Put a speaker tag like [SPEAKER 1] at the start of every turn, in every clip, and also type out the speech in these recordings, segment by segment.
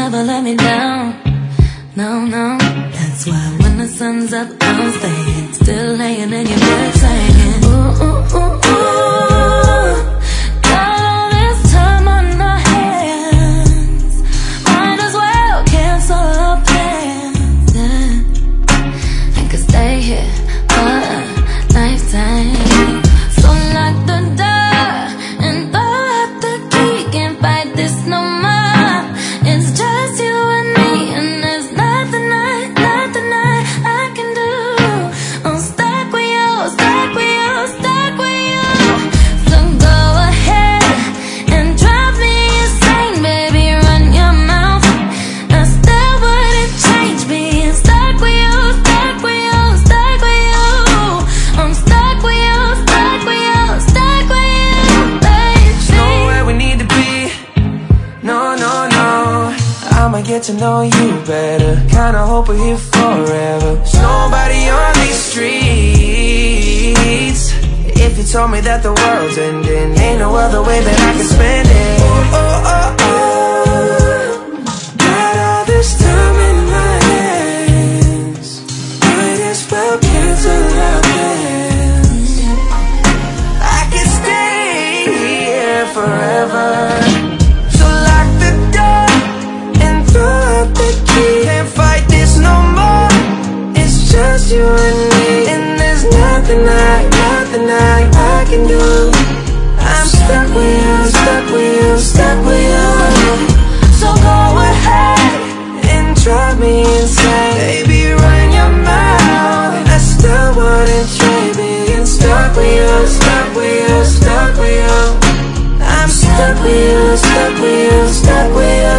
[SPEAKER 1] never let me down. No, no. That's why when the sun's up, I'm staying. Still laying in your bed saying, ooh, ooh, ooh, ooh. Got all this time on our hands. Might as well cancel our plans. Yeah. I could stay here for a lifetime. So lock the door and throw out the key. Can't fight this no more. It's just you and me, and there's nothing I can do. I'm stuck with you, stuck with you, stuck with you. So go ahead and drive me insane, baby, run your mouth. I still wouldn't change being stuck with you, stuck with you, stuck with you. I'm stuck with you, stuck with you, stuck with you, baby.
[SPEAKER 2] There's nowhere we need to be. No, no, no. I'ma get to know you better. Kinda hope we're here forever. There's nobody on these streets. If you told me that the world's ending, ain't no other way that I can spend it. Oh, oh, oh, oh. Got all this time in my hands. Might as well cancel our plans. I can stay here forever. Can't fight this no more. It's just you and me, and there's nothing I can do. I'm stuck with you, stuck with you, stuck with you. So go ahead and drive me insane, baby, run your mouth. I still wouldn't trade being stuck with you, stuck with you, stuck with you. I'm stuck with you, stuck with you, stuck with you.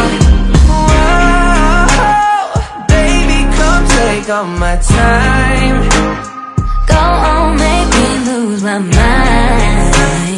[SPEAKER 2] Take all my time.
[SPEAKER 1] Go on, make me lose my mind.